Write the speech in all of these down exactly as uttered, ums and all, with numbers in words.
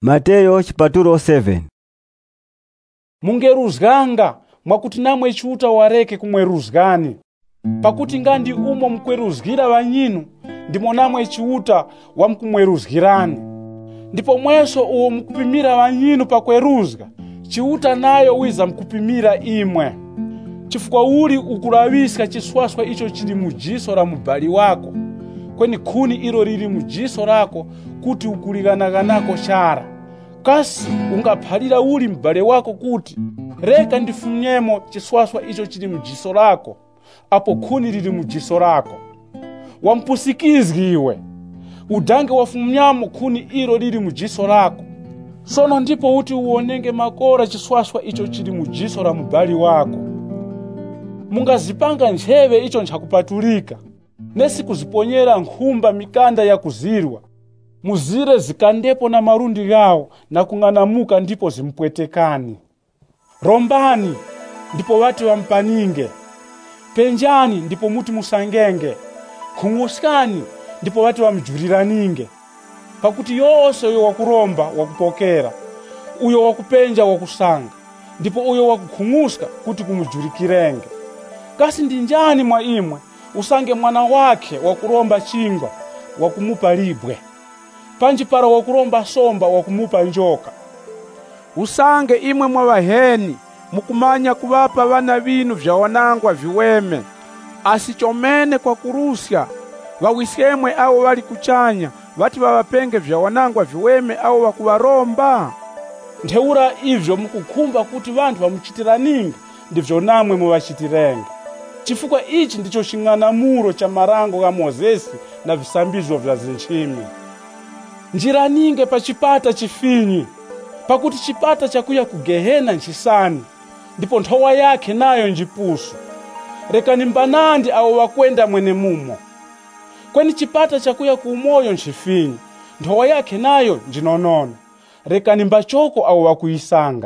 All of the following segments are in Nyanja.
Mateyo chipatulo saba. Mungeruzganga mwakuti namwe chiuta wareke kumweruzgani. Pakuti ngandi umo mkweruzgira wanyinu ndimo namwe chiuta wamkumweruzgirani. Ndipo mweso uwo mkupimira wanyinu pakweruzga chiuta nayo wiza mkupimira imwe. Chifukwa uli ukulawiska chiswaswa icho chili mujiso la mubali wako, kweni khuni ilo lili mujiso lako kuti ukuliganako chara. Kasi ungaphalira uli mbale wako kuti reka ndifumyemo chiswaswa icho chili mujiso lako, apo khuni lili mujiso lako. Wampusikizgiwe udange wafumyamo khuni ilo lili mujiso lako, sono ndipo uti uonenge makora chiswaswa icho chili mujiso la mubali wako. Mungazipanga ncheve icho nchakupatulika, nesi kuziponyera nkhumba mikanda ya kuzirwa, muzire zikandepo na marundi gao na kung'anamuka ndipo zimpwetekani. Rombani ndipo wati wampaninge, penjani ndipo muti musangenge, khung'uskani ndipo wati wamjuriraninge. Pakuti yose uyo wakuromba wakupokera, uyo wakupenja wakusanga, ndipo uyo wakukhung'uska kuti kumujurikirenge. Kasi ndinjani mwa imwe usange mwana wake wakuromba chingwa wakumupa libwe, panji para wakuromba somba wakumupa njoka? Usange imwe mwa waheni mukumanya kuwapa wana vinu vya wanangwa viweme, asichomene kwa kurusya wawisemwe au wali kuchanya wati wawapenge vya wanangwa viweme au wakuwaromba? Ntheura ivyo mukukhumba kuti vantu wamuchitiraningi ndivyo namwe muwachitirenge. Chifukwa ichi ndicho ching'anamuro cha marango ga Mozesi na visambizo vya zinchimi. Njiraninge pa chipata chifinyi, pakuti chipata chakuya kugehena nchisani, ndipo nthowa yake nayo njipusu. Rekani mbanandi au wakwenda mwene mumo. Kweni chipata chakuya kumoyo nchifinyi, nthowa yake nayo njinonono. Rekani mbachoko au wakuisanga.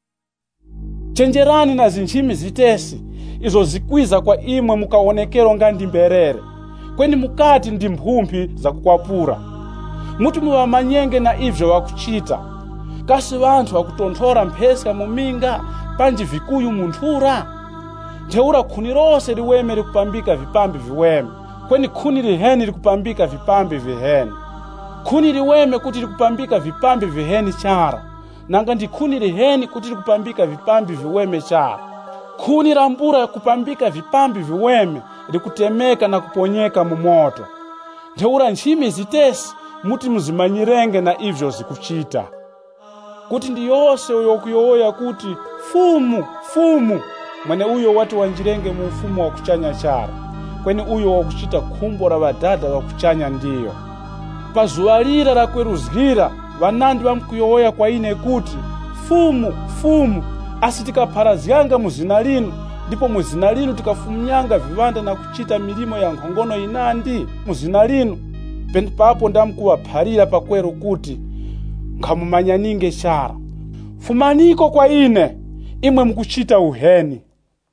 Chenjerani na zinchimi zitesi, izo zikwiza kwa imwe mukaonekero ngandi mberere, kweni mukati ndi mphumpi za kukwapura. Muti muwamanyenge na ivyo wakuchita. Kasi vantu wakutonthora mpheska muminga, panji vikuyu munthura? Ntheura khuni rose liweme likupambika vipambi viweme, kweni khuni liheni likupambika vipambi viheni. Khuni liweme kuti likupambika vipambi viheni chara, nanga ndi khuni liheni kuti likupambika vipambi viweme chara. Khuni rambura kupambika vipambi viweme likutemeka na kuponyeka mu moto. Ntheura nchimi zitesi muti muzimanyirenge na ivyo zikuchita. Kuti ndi yose uyo kuyoya kuti fumu, fumu, mwene uyo wati wanjirenge mu ufumu wa kuchanya chara, kweni uyo wakuchita khumbo la wadada wa kuchanya ndiyo. Pazualira la kweruzgira, wanandi wamkuyoya kwa ine kuti fumu, fumu, asi tikapharazganga muzina linu, ndipo muzina linu tikafumnyanga vivanda na kuchita milimo ya nkhongono inandi muzina linu. Papo ndamkuwaphalira pakwero kuti nkhamumanyaninge chara. Fumaniko kwa ine, imwe mkuchita uheni.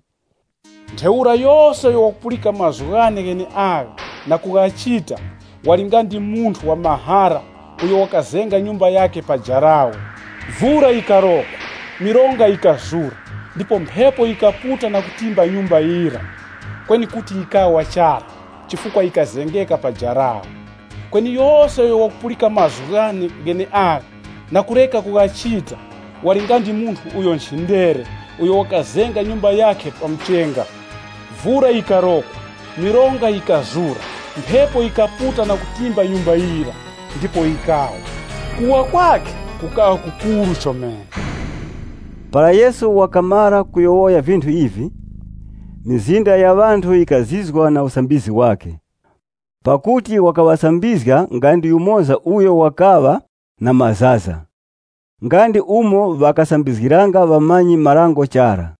Ntheura yose yokupulika mazugane geni aga na kugachita, walingandi munthu wa mahara uyo wakazenga nyumba yake pajarawo. Vura ikaroka, mironga ikazura, ndipo mphepo ikaputa na kutimba nyumba ira, kweni kuti ikawa chara, chifukwa ikazengeka pajarawo. Kweni yose uyo wakupulika mazugane geni aga na kureka kugachita, walingandi munthu uyo nchindere uyo wakazenga nyumba yake pamchenga. Vura ikaroka, mironga ikazura, mphepo ikaputa na kutimba nyumba ira, ndipo ikawa. Kuwa kwake kukawa kukuru chomene. Para Yesu wakamara kuyowoya vintu hivi, mizinda ya vantu ikazizwa na usambizi wake. Pakuti wakawasambizga ngandi umoza uyo wakawa na mazaza. Ngandi umo wakasambizgiranga wamanyi marango chara.